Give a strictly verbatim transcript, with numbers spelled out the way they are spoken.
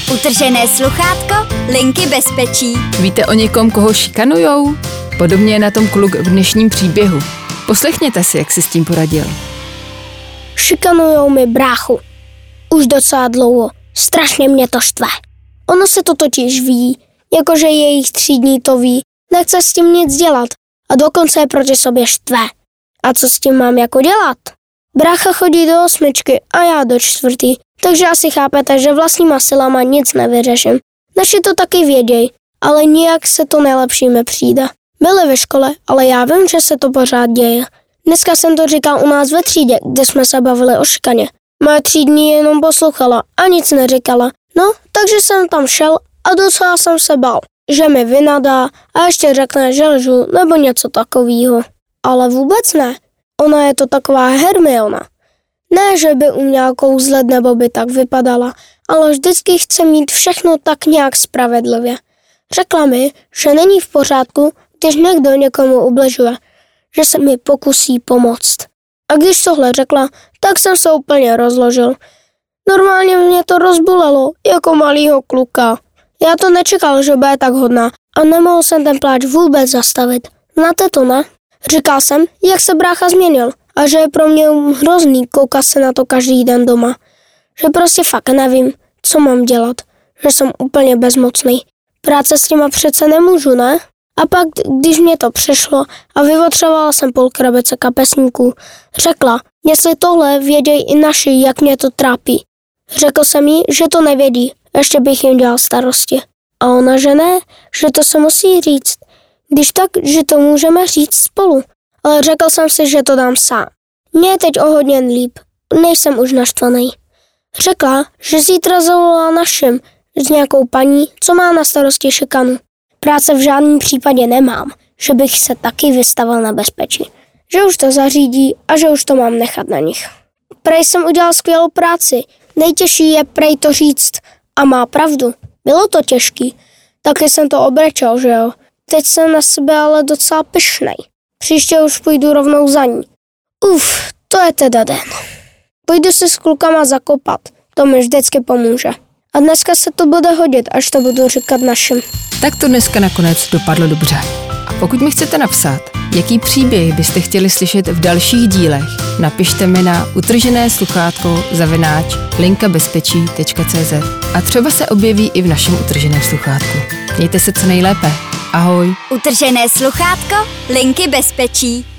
Utržené sluchátko, linky bezpečí. Víte o někom, koho šikanujou? Podobně je na tom kluk v dnešním příběhu. Poslechněte si, jak si s tím poradil. Šikanujou mi bráchu. Už docela dlouho. Strašně mě to štve. Ono se to totiž ví, jakože jejich třídní to ví. Nechce s tím nic dělat a dokonce je proti sobě štve. A co s tím mám jako dělat? Brácha chodí do osmičky a já do čtvrtý, takže asi chápete, že vlastníma silama nic nevyřeším. Naši to taky věděj, ale nijak se to nejlepší mi přijde. Byli ve škole, ale já vím, že se to pořád děje. Dneska jsem to říkal u nás ve třídě, kde jsme se bavili o šikaně. Moje třídní jenom poslouchala a nic neříkala. No, takže jsem tam šel a docela jsem se bál, že mi vynadá a ještě řekne, že lžu nebo něco takového. Ale vůbec ne. Ona je to taková Hermiona. Ne, že by uměla kouzlet nebo by tak vypadala, ale vždycky chce mít všechno tak nějak spravedlivě. Řekla mi, že není v pořádku, když někdo někomu ubližuje, že se mi pokusí pomoct. A když tohle řekla, tak jsem se úplně rozložil. Normálně mě to rozbolelo, jako malýho kluka. Já to nečekal, že bude tak hodná a nemohl jsem ten pláč vůbec zastavit. Znáte to, ne? Říkal jsem, jak se brácha změnil a že je pro mě hrozný koukat se na to každý den doma. Že prostě fakt nevím, co mám dělat. Že jsem úplně bezmocný. Práce s těma přece nemůžu, ne? A pak, když mě to přešlo a vyotřebovala jsem půl krabice kapesníků, řekla, jestli tohle vědějí i naši, jak mě to trápí. Řekl jsem jí, že to nevědí, ještě bych jim dělal starosti. A ona, že ne, že to se musí říct. Když tak, že to můžeme říct spolu. Ale řekl jsem si, že to dám sám. Mně je teď o hodně líp, nejsem už naštvaný. Řekla, že zítra zavolá našim s nějakou paní, co má na starosti šikanu. Práce v žádném případě nemám, že bych se taky vystavil na bezpečí. Že už to zařídí a že už to mám nechat na nich. Prej jsem udělal skvělou práci. Nejtěžší je prej to říct. A má pravdu. Bylo to těžký. Taky jsem to obrečel, že jo. Teď jsem na sebe ale docela pyšnej. Příště už půjdu rovnou za ní. Uf, to je teda den. Půjdu si s klukama zakopat. To mi vždycky pomůže. A dneska se to bude hodit, až to budu říkat našim. Tak to dneska nakonec dopadlo dobře. A pokud mi chcete napsat, jaký příběh byste chtěli slyšet v dalších dílech, napište mi na utržené sluchátko zavináč linka bezpečí tečka cé zet a třeba se objeví i v našem utrženém sluchátku. Mějte se co nejlépe. Ahoj. Utržené sluchátko, linky bezpečí.